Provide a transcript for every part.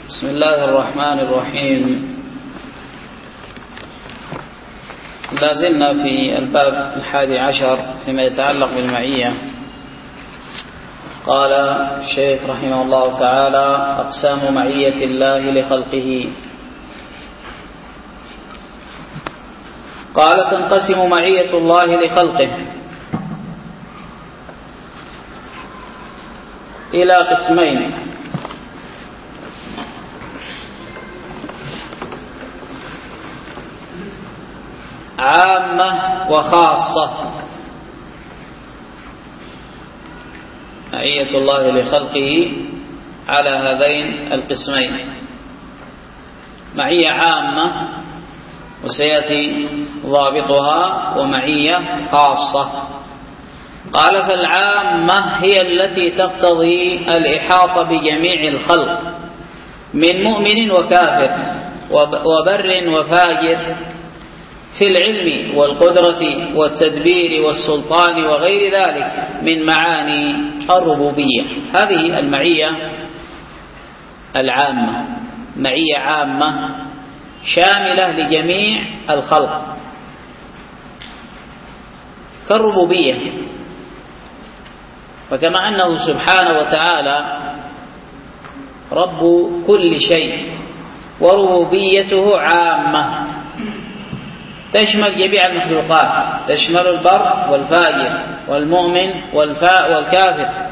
بسم الله الرحمن الرحيم. لا زلنا في الباب 11 فيما يتعلق بالمعية. قال الشيخ رحمه الله تعالى: أقسام معية الله لخلقه. قال: تنقسم معية الله لخلقه إلى قسمين: عامة وخاصة. معية الله لخلقه على هذين القسمين: معية عامة وسيأتي ضابطها، ومعية خاصة. قال: فالعامة هي التي تقتضي الإحاطة بجميع الخلق من مؤمن وكافر وبر وفاجر في العلم والقدرة والتدبير والسلطان وغير ذلك من معاني الربوبية. هذه المعية العامة، معية عامة شاملة لجميع الخلق كالربوبية. فكما أنه سبحانه وتعالى رب كل شيء وربوبيته عامة تشمل جميع المخلوقات، تشمل البر والفاجر والمؤمن والكافر.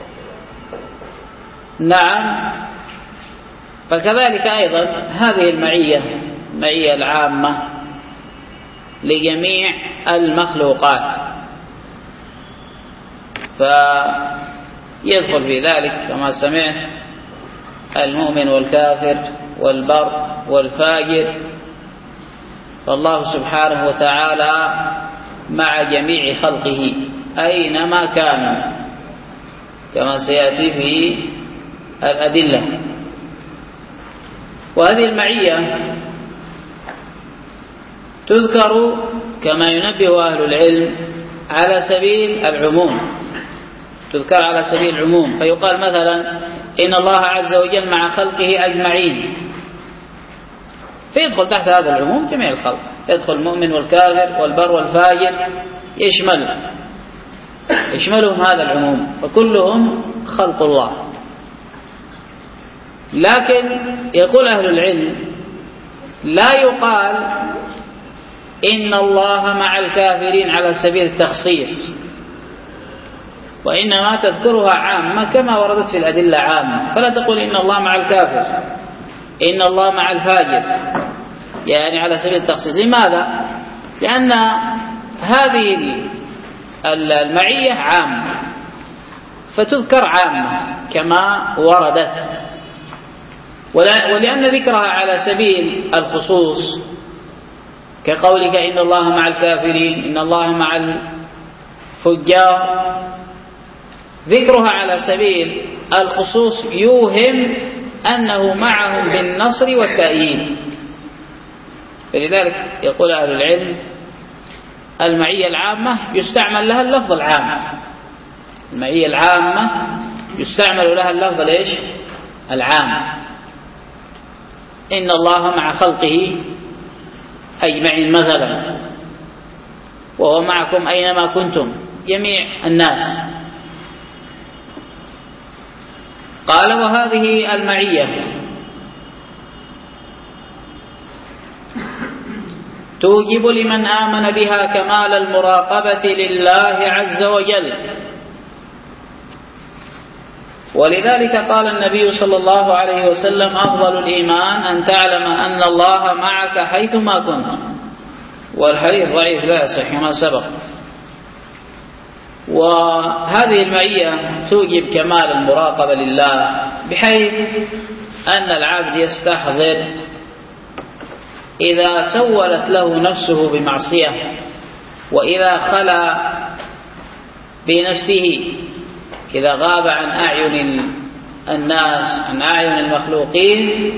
نعم، فكذلك أيضا هذه المعية العامة لجميع المخلوقات، فيدخل في ذلك كما سمعت المؤمن والكافر والبر والفاجر. فالله سبحانه وتعالى مع جميع خلقه أينما كانوا، كما سيأتي في الأدلة. وهذه المعية تذكر كما ينبه أهل العلم على سبيل العموم، تذكر على سبيل العموم. فيقال مثلا إن الله عز وجل مع خلقه أجمعين، فيدخل تحت هذا العموم جميع الخلق، يدخل المؤمن والكافر والبر والفاجر، يشملهم هذا العموم، فكلهم خلق الله. لكن يقول أهل العلم: لا يقال إن الله مع الكافرين على سبيل التخصيص، وإنما تذكرها عامة كما وردت في الأدلة عامة. فلا تقول إن الله مع الكافر، إن الله مع الفاجر، يعني على سبيل التخصيص. لماذا؟ لأن هذه المعية عامة فتذكر عامة كما وردت، ولأن ذكرها على سبيل الخصوص كقولك إن الله مع الكافرين، إن الله مع الفجار، ذكرها على سبيل الخصوص يوهم أنه معهم بالنصر والتأييد. فلذلك يقول أهل العلم: المعية العامة يستعمل لها اللفظ العام، المعية العامة يستعمل لها اللفظ العام. إن الله مع خلقه أجمعين مثلا، وهو معكم أينما كنتم، جميع الناس. قال: وهذه المعية توجب لمن آمن بها كمال المراقبة لله عز وجل. ولذلك قال النبي صلى الله عليه وسلم: أفضل الإيمان أن تعلم أن الله معك حيثما كنت. والحديث ضعيف لا يصح كما سبق. وهذه المعية توجب كمال المراقبة لله، بحيث أن العبد يستحضر إذا سولت له نفسه بمعصية، وإذا خلا بنفسه، إذا غاب عن أعين الناس، عن أعين المخلوقين،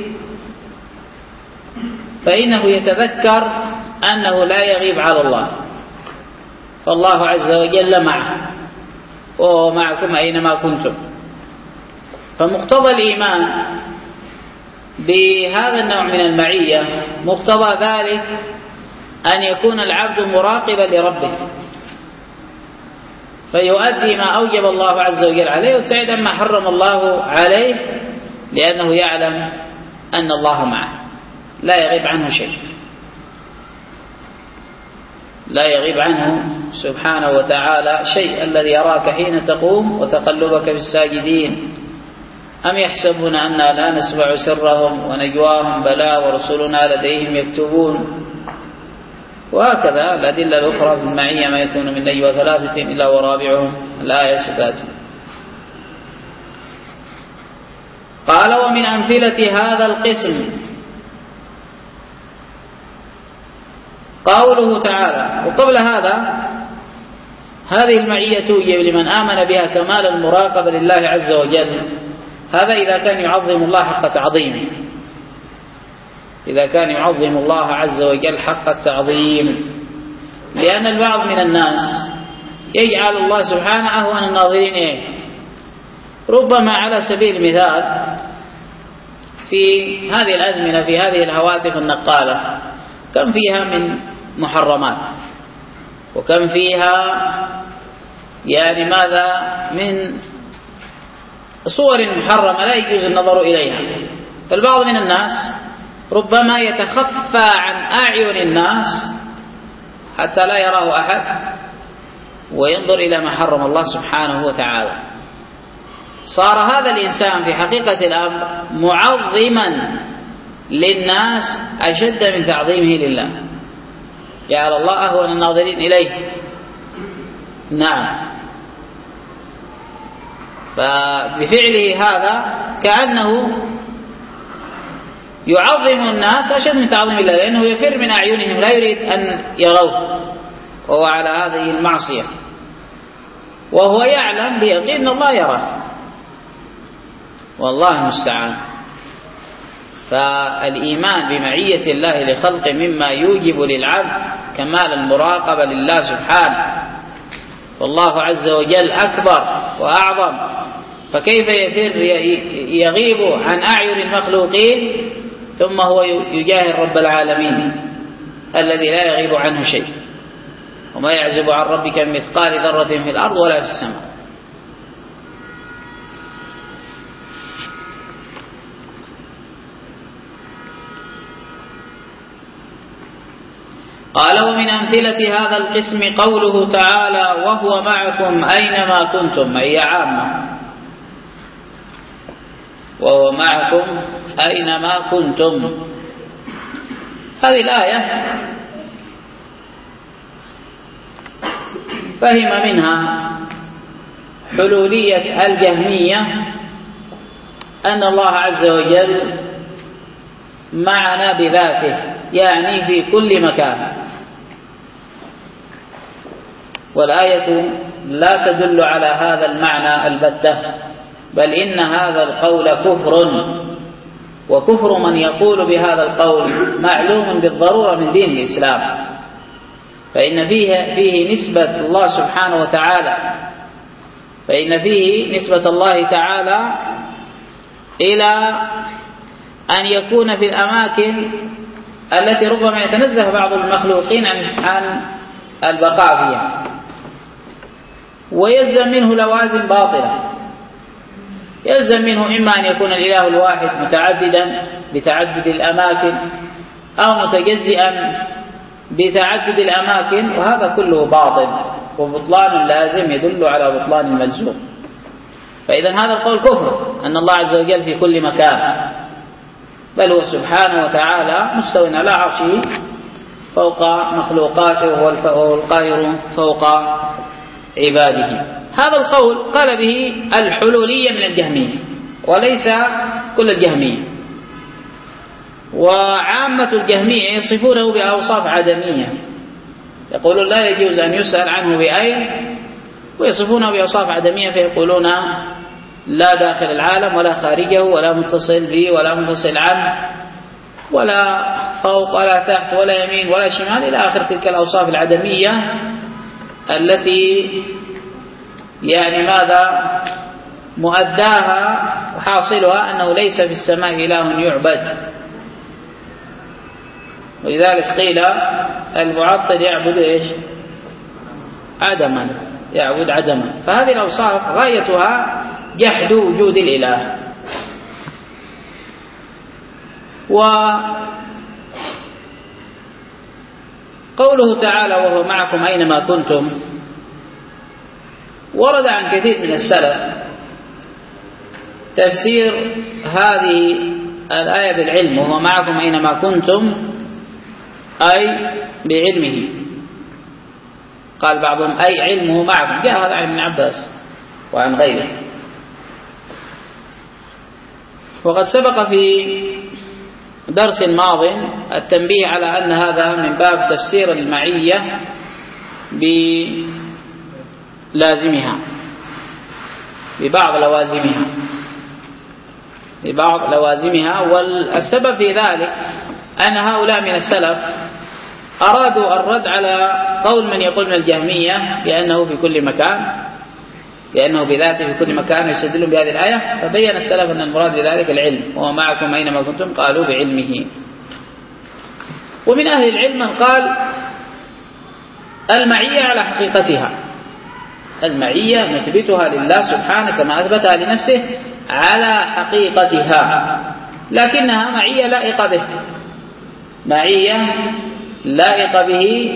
فإنه يتذكر أنه لا يغيب على الله، فالله عز وجل معه، وهو معكم أينما كنتم. فمقتضى الإيمان بهذا النوع من المعية مقتضى ذلك أن يكون العبد مراقبا لربه فيؤدي ما أوجب الله عز وجل عليه ويبتعد عما حرم الله عليه، لأنه يعلم أن الله معه لا يغيب عنه شيء، لا يغيب عنه سبحانه وتعالى شيء. الذي يراك حين تقوم وتقلبك في الساجدين، أم يحسبون أننا لا نسمع سرهم ونجواهم بلى ورسلنا لديهم يكتبون. وهكذا الأدلة الأخرى في المعية ما يكون من نجوى ثلاثة إلا ورابعهم، الآية ستاتي. قال ومن أمثلة هذا القسم قوله تعالى. وقبل هذا هذه المعية توجب لمن آمن بها كمال المراقبة لله عز وجل، هذا إذا كان يعظم الله حق تعظيمه، إذا كان يعظم الله عز وجل حق التعظيم. لأن البعض من الناس يجعل الله سبحانه أهون الناظرين ربما على سبيل المثال في هذه الأزمنة في هذه الهواتف النقالة كم فيها من محرمات، وكم فيها يعني ماذا من صور محرمة لا يجوز النظر إليها. فالبعض من الناس ربما يتخفى عن أعين الناس حتى لا يراه أحد وينظر إلى ما حرم الله سبحانه وتعالى. صار هذا الإنسان في حقيقة الأمر معظما للناس أشد من تعظيمه لله، جعل الله أهون الناظرين إليه. نعم، فبفعله هذا كأنه يعظم الناس أشد من تعظيم الله، لأنه يفر من أعينهم لا يريد أن يروه وهو على هذه المعصية، وهو يعلم بيقين أن الله يراه، والله المستعان. فالإيمان بمعية الله لخلقه مما يوجب للعبد كمال المراقبة لله سبحانه، والله عز وجل أكبر وأعظم، فكيف يفر يغيب عن أعين المخلوقين ثم هو يجاهر رب العالمين الذي لا يغيب عنه شيء، وما يعزب عن ربك من مثقال ذرة في الأرض ولا في السماء. قال ومن أمثلة هذا القسم قوله تعالى وهو معكم أينما كنتم، معية عامة، وهو معكم أينما كنتم. هذه الآية فهم منها حلولية الجهمية أن الله عز وجل معنا بذاته، يعني في كل مكان، والآية لا تدل على هذا المعنى البتة، بل إن هذا القول كفر، وكفر من يقول بهذا القول معلوم بالضرورة من دين الإسلام، فإن فيه نسبة الله سبحانه وتعالى، فإن فيه نسبة الله تعالى إلى أن يكون في الأماكن التي ربما يتنزه بعض المخلوقين عن البقاء فيها، ويلزم منه لوازم باطلة. يلزم منه إما أن يكون الإله الواحد متعددا بتعدد الأماكن، أو متجزئا بتعدد الأماكن، وهذا كله باطل وبطلان لازم يدل على بطلان الملزوم. فإذا هذا القول كفر، أن الله عز وجل في كل مكان، بل هو سبحانه وتعالى مستو على عرشه فوق مخلوقاته، وهو القاهر فوق عباده. هذا القول قال به الحلولية من الجهمية، وليس كل الجهمية، وعامة الجهمية يصفونه بأوصاف عدمية، يقولون لا يجوز أن يسأل عنه بأين، ويصفونه بأوصاف عدمية، فيقولون لا داخل العالم ولا خارجه ولا متصل به ولا منفصل عنه ولا فوق ولا تحت ولا يمين ولا شمال إلى آخر تلك الأوصاف العدمية التي يعني ماذا مؤداها وحاصلها أنه ليس في السماء إله يعبد، ولذلك قيل المعطل يعبد إيش؟ عدما، يعبد عدما. فهذه الأوصاف غايتها جحد وجود الإله. وقوله تعالى وهو معكم أينما كنتم ورد عن كثير من السلف تفسير هذه الآية بالعلم، وهو معكم أينما كنتم أي بعلمه. قال بعضهم أي علمه معكم، جاء هذا عن ابن عباس وعن غيره. وقد سبق في درس ماض التنبيه على أن هذا من باب تفسير المعية بلازمها، ببعض لوازمها. والسبب في ذلك أن هؤلاء من السلف أرادوا الرد على قول من يقول من الجهمية بأنه في كل مكان، بأنه بذاته في كل مكان، يستدلون بهذه الآية. فبين السلف أن المراد بذلك العلم، وهو معكم أينما كنتم، قالوا بعلمه. ومن أهل العلم من قال المعية على حقيقتها، المعية نثبتها لله سبحانه كما أثبتها لنفسه على حقيقتها، لكنها معية لائقة به، معية لائقة به،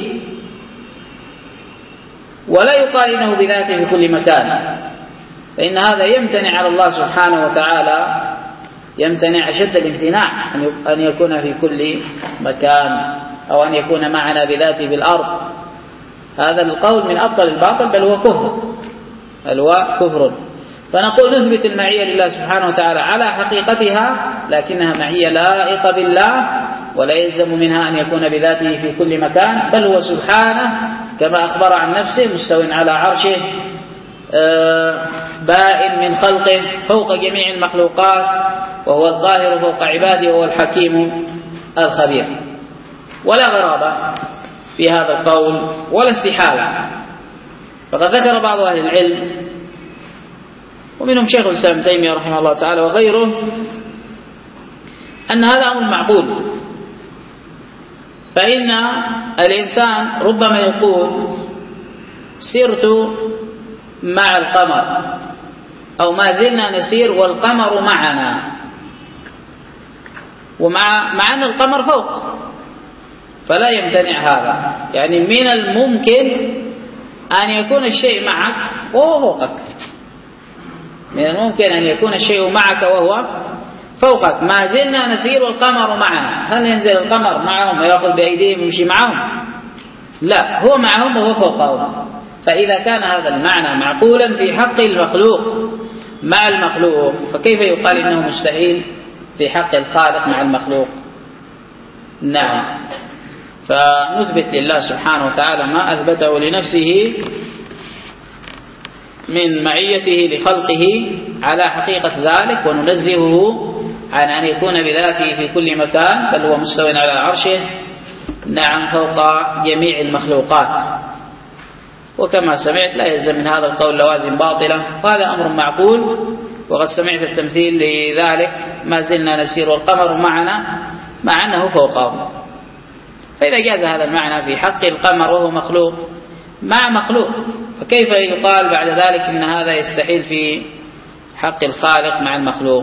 ولا يقال إنه بذاته في كل مكان، فإن هذا يمتنع على الله سبحانه وتعالى، يمتنع أشد الامتناع أن يكون في كل مكان، أو أن يكون معنا بذاته في الأرض. هذا القول من أبطل الباطل، بل هو كفر. فنقول نثبت المعية لله سبحانه وتعالى على حقيقتها، لكنها معية لائقة بالله، ولا يلزم منها أن يكون بذاته في كل مكان، بل هو سبحانه كما أخبر عن نفسه مستو على عرشه، بائن من خلقه فوق جميع المخلوقات، وهو الظاهر فوق عباده، وهو الحكيم الخبير. ولا غرابة في هذا القول ولا استحالة. فقد ذكر بعض أهل العلم ومنهم شيخ الإسلام تيمية رحمه الله تعالى وغيره أن هذا أمر معقول. فإن الإنسان ربما يقول سرت مع القمر، أو ما زلنا نسير والقمر معنا، ومع أن القمر فوق، فلا يمتنع هذا. يعني من الممكن أن يكون الشيء معك وهو فوقك، من الممكن أن يكون الشيء معك وهو فوقك. ما زلنا نسير والقمر معنا، هل ينزل القمر معهم ويأخذ بأيديهم ويمشي معهم؟ لا، هو معهم وهو فوقهم. فإذا كان هذا المعنى معقولا في حق المخلوق مع المخلوق، فكيف يقال إنه مستحيل في حق الخالق مع المخلوق؟ نعم. فنثبت لله سبحانه وتعالى ما أثبته لنفسه من معيته لخلقه على حقيقة ذلك، وننزهه عن أن يكون بذاته في كل مكان، بل هو مستو على عرشه، نعم، فوق جميع المخلوقات. وكما سمعت لا يلزم من هذا القول لوازم باطلة، وهذا أمر معقول. وقد سمعت التمثيل لذلك، ما زلنا نسير والقمر معنا، مع أنه فوقه. فإذا جاز هذا المعنى في حق القمر وهو مخلوق مع مخلوق، فكيف يقال بعد ذلك إن هذا يستحيل في حق الخالق مع المخلوق؟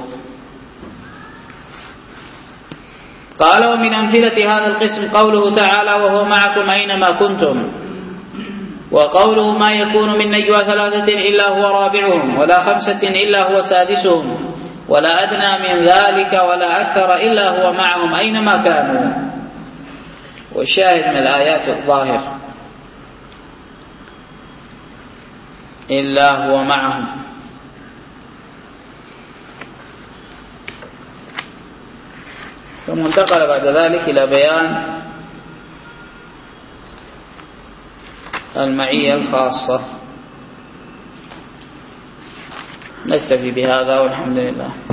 قال ومن أمثلة هذا القسم قوله تعالى وهو معكم أينما كنتم، وقوله ما يكون من نجوى ثلاثة إلا هو رابعهم، ولا خمسة إلا هو سادسهم، ولا أدنى من ذلك ولا أكثر إلا هو معهم أينما كانوا. والشاهد من الآيات الظاهر إلا هو معهم. ثم انتقل بعد ذلك إلى بيان المعية الخاصة. نكتفي بهذا والحمد لله.